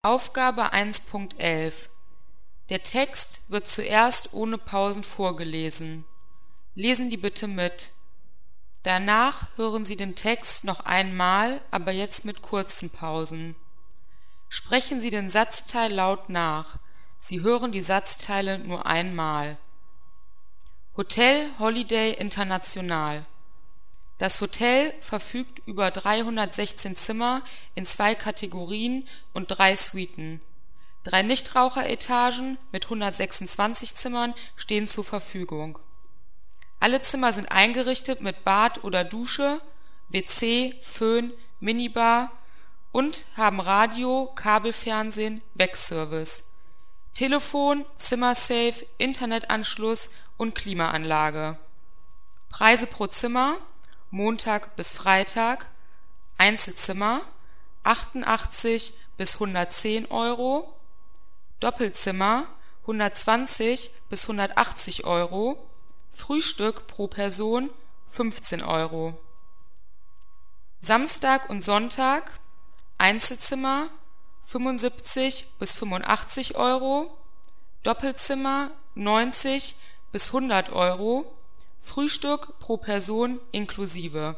Aufgabe 1.11. Der Text wird zuerst ohne Pausen vorgelesen. Lesen Sie bitte mit. Danach hören Sie den Text noch einmal, aber jetzt mit kurzen Pausen. Sprechen Sie den Satzteil laut nach. Sie hören die Satzteile nur einmal. Hotel Holiday International. Das Hotel verfügt über 316 Zimmer in 2 Kategorien und 3 Suiten. 3 Nichtraucheretagen mit 126 Zimmern stehen zur Verfügung. Alle Zimmer sind eingerichtet mit Bad oder Dusche, WC, Föhn, Minibar und haben Radio, Kabelfernsehen, Wegservice, Telefon, Zimmersafe, Internetanschluss und Klimaanlage. Preise pro Zimmer: Montag bis Freitag, Einzelzimmer 88 bis 110 Euro, Doppelzimmer 120 bis 180 Euro, Frühstück pro Person 15 Euro. Samstag und Sonntag Einzelzimmer 75 bis 85 Euro, Doppelzimmer 90 bis 100 Euro, Frühstück pro Person inklusive.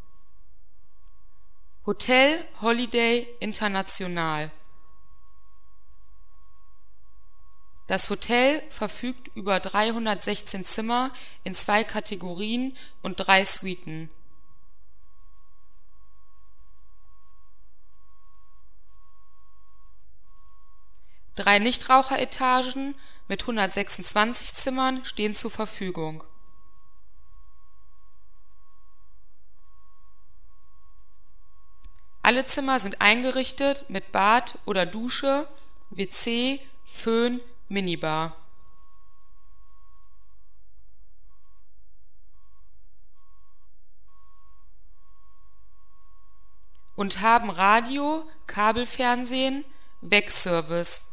Hotel Holiday International. Das Hotel verfügt über 316 Zimmer in 2 Kategorien und 3 Suiten. Drei Nichtraucheretagen mit 126 Zimmern stehen zur Verfügung. Alle Zimmer sind eingerichtet mit Bad oder Dusche, WC, Föhn, Minibar. Und haben Radio, Kabelfernsehen, Wegservice.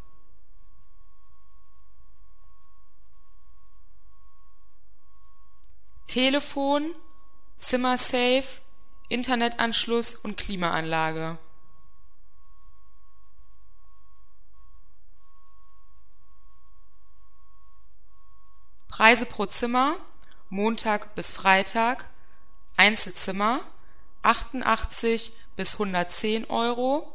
Telefon, Zimmersafe, Internetanschluss und Klimaanlage. Preise pro Zimmer: Montag bis Freitag, Einzelzimmer 88 bis 110 Euro,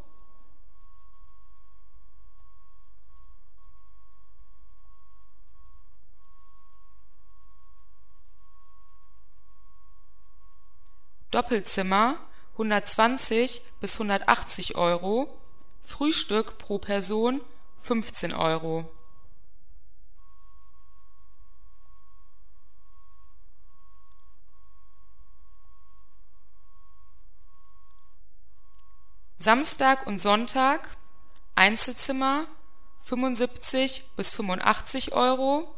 Doppelzimmer 120 bis 180 Euro, Frühstück pro Person 15 Euro. Samstag und Sonntag Einzelzimmer 75 bis 85 Euro,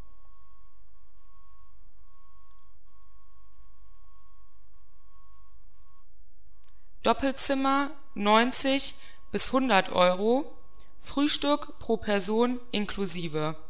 Doppelzimmer 90 bis 100 Euro, Frühstück pro Person inklusive.